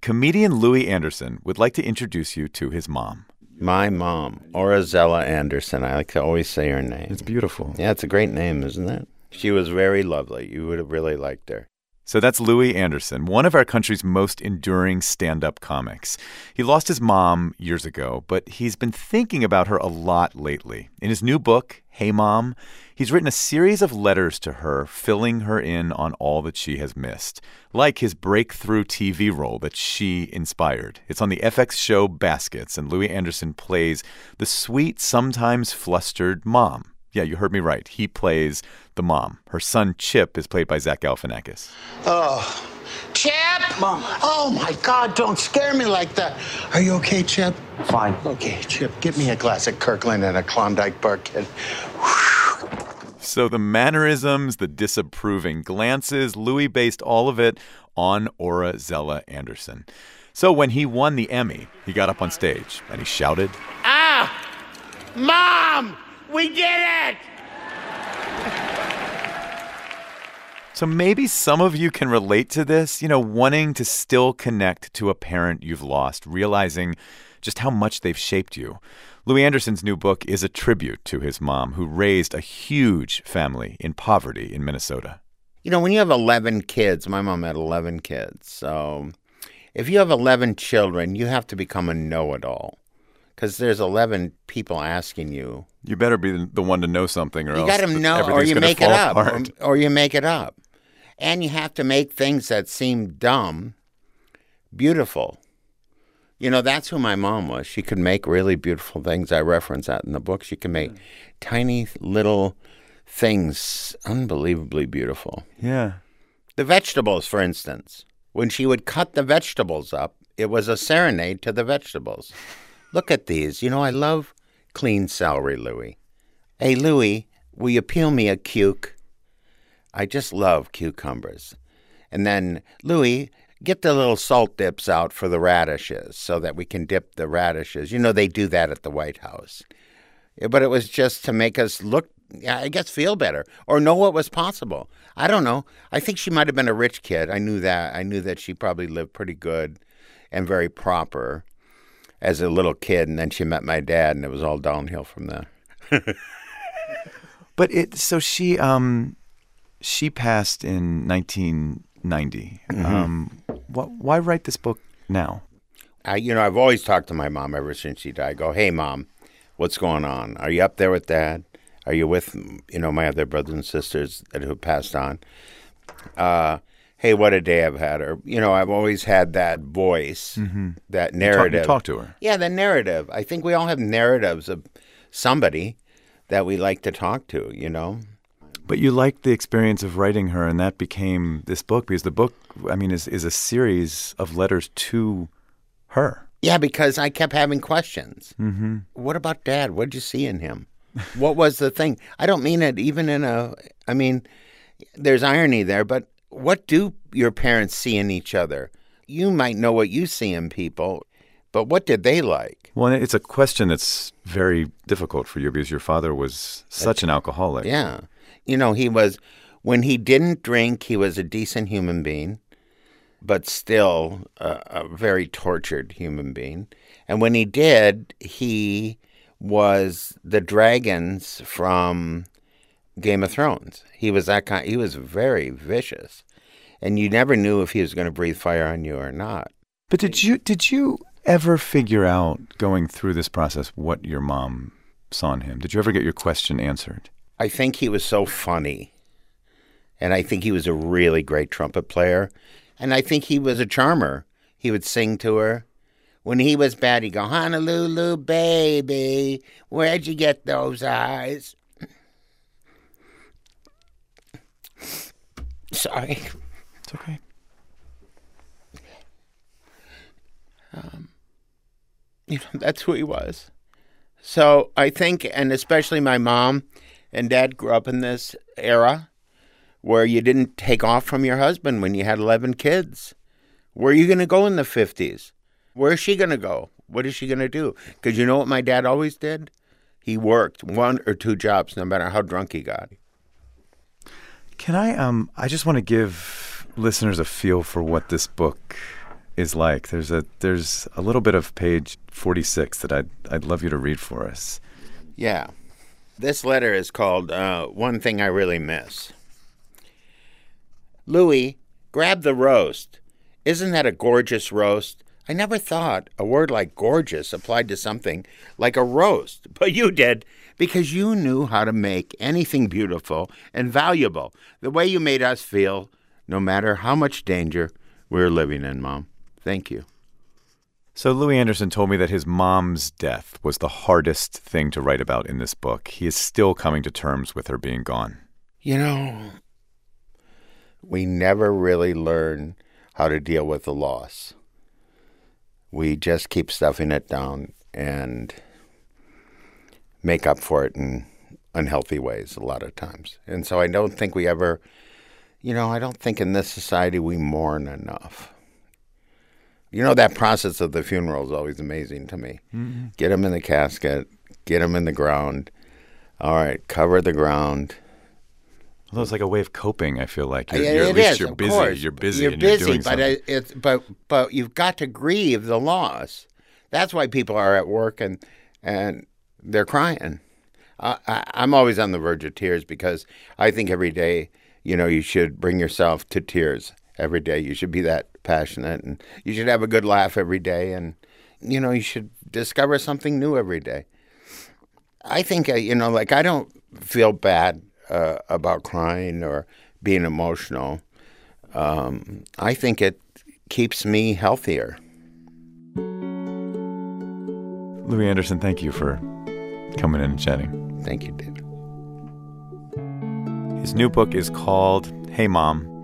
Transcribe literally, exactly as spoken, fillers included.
comedian Louie Anderson would like to introduce you to his mom. My mom, Orazella Anderson. I like to always say her name. It's beautiful. Yeah, it's a great name, isn't it? She was very lovely. You would have really liked her. So that's Louie Anderson, one of our country's most enduring stand-up comics. He lost his mom years ago, but he's been thinking about her a lot lately. In his new book, Hey Mom, he's written a series of letters to her, filling her in on all that she has missed, like his breakthrough T V role that she inspired. It's on the F X show Baskets, and Louie Anderson plays the sweet, sometimes flustered mom. Yeah, you heard me right. He plays the mom. Her son, Chip, is played by Zach Galifianakis. Oh, Chip! Mom. Oh, my God, don't scare me like that. Are you okay, Chip? Fine. Okay, Chip, give me a glass of Kirkland and a Klondike bar, kid. So the mannerisms, the disapproving glances, Louie based all of it on Orazella Anderson. So when he won the Emmy, he got up on stage and he shouted, Ah! Mom! We did it! So maybe some of you can relate to this, you know, wanting to still connect to a parent you've lost, realizing just how much they've shaped you. Louie Anderson's new book is a tribute to his mom, who raised a huge family in poverty in Minnesota. You know, when you have eleven kids, my mom had eleven kids. So if you have eleven children, you have to become a know-it-all. Because there's eleven people asking you. You better be the one to know something, or you else got to know, or you make it up, or, or you make it up, and you have to make things that seem dumb beautiful. You know, that's who my mom was. She could make really beautiful things. I reference that in the book. She could make tiny little things unbelievably beautiful. Yeah. The vegetables, for instance, when she would cut the vegetables up, it was a serenade to the vegetables. Look at these. You know, I love clean celery, Louie. Hey, Louie, will you peel me a cuke? I just love cucumbers. And then, Louie, get the little salt dips out for the radishes so that we can dip the radishes. You know, they do that at the White House. But it was just to make us look, I guess, feel better or know what was possible. I don't know. I think she might have been a rich kid. I knew that. I knew that she probably lived pretty good and very proper as a little kid, and then she met my dad, and it was all downhill from there. But it so she um she passed in nineteen ninety. Mm-hmm. Um, what, why write this book now? I, you know, I've always talked to my mom ever since she died. I go, hey, Mom, what's going on? Are you up there with Dad? Are you with, you know, my other brothers and sisters that who passed on? Uh Hey, what a day I've had her. You know, I've always had that voice, mm-hmm. that narrative. You talk, you talk to her. Yeah, the narrative. I think we all have narratives of somebody that we like to talk to, you know. But you liked the experience of writing her, and that became this book, because the book, I mean, is, is a series of letters to her. Yeah, because I kept having questions. Mm-hmm. What about Dad? What did you see in him? What was the thing? I don't mean it even in a, I mean, there's irony there, but what do your parents see in each other? You might know what you see in people, but what did they like? Well, it's a question that's very difficult for you because your father was such an alcoholic. Yeah. You know, he was, when he didn't drink, he was a decent human being, but still a, a very tortured human being. And when he did, he was the dragons from Game of Thrones. He was that kind. He was very vicious, and you never knew if he was going to breathe fire on you or not. But did you did you ever figure out going through this process what your mom saw in him? Did you ever get your question answered? I think he was so funny, and I think he was a really great trumpet player, and I think he was a charmer. He would sing to her. When he was bad, he'd go, Honolulu, baby, where'd you get those eyes? Sorry. It's okay. Um, you know, that's who he was. So I think, and especially my mom and Dad grew up in this era where you didn't take off from your husband when you had eleven kids. Where are you going to go in the fifties? Where is she going to go? What is she going to do? Because you know what my dad always did? He worked one or two jobs no matter how drunk he got. Can I, um, I just want to give listeners a feel for what this book is like. There's a there's a little bit of page forty-six that I'd, I'd love you to read for us. Yeah. This letter is called uh, One Thing I Really Miss. Louie, grab the roast. Isn't that a gorgeous roast? I never thought a word like gorgeous applied to something like a roast, but you did, because you knew how to make anything beautiful and valuable, the way you made us feel, no matter how much danger we're living in, Mom. Thank you. So Louie Anderson told me that his mom's death was the hardest thing to write about in this book. He is still coming to terms with her being gone. You know, we never really learn how to deal with the loss. We just keep stuffing it down and make up for it in unhealthy ways a lot of times. And so I don't think we ever, you know, I don't think in this society we mourn enough. You know, that process of the funeral is always amazing to me. Mm-hmm. Get them in the casket, get them in the ground. All right, cover the ground. Well, it's like a way of coping, I feel like. You're, it, you're, at it least is, you're of busy. course. You're busy You're and busy, you're doing but something. it, it's but but you've got to grieve the loss. That's why people are at work and and they're crying. I, I, I'm always on the verge of tears because I think every day, you know, you should bring yourself to tears every day. You should be that passionate, and you should have a good laugh every day, and you know, you should discover something new every day. I think, uh, you know, like I don't feel bad uh, about crying or being emotional. Um, I think it keeps me healthier. Louie Anderson, thank you for coming in and chatting. Thank you, David. His new book is called Hey Mom,